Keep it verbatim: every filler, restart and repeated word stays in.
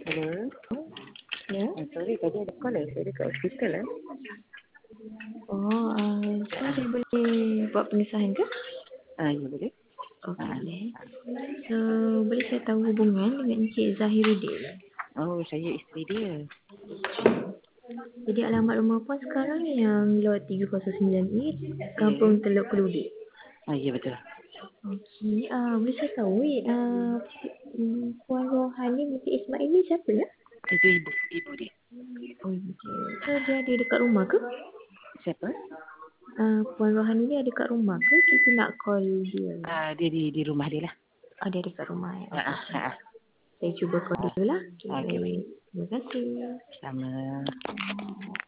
Hello. Ya. Ah, sorry, tadi ada call eh. Saya dekat hospital eh. Oh, uh, saya boleh buat pengesahan ke? Ah, ya boleh. Ah, Okey. So, boleh saya tahu hubungan dengan Encik Zahiruddin? oh, saya isteri dia. Jadi alamat rumah puan sekarang yang Lot tiga kosong sembilan A, Kampung Teluk Keludi. Ah, ya betul. Okey, uh, boleh saya tahu uh, Puan Rohani binti Ismail ni siapa ya? Itu ibu, ibu dia. Oh, okay. So, dia ada dekat rumah ke? Siapa? Uh, Puan Rohani ni ada dekat rumah ke? Kita nak call dia. Ah, dia di di rumah dia lah. Oh, dia dekat rumah ya? Ah, Okay. ah, ah. Saya cuba call dulu lah. Okay, Okey, baik. baik. Terima kasih. Sama.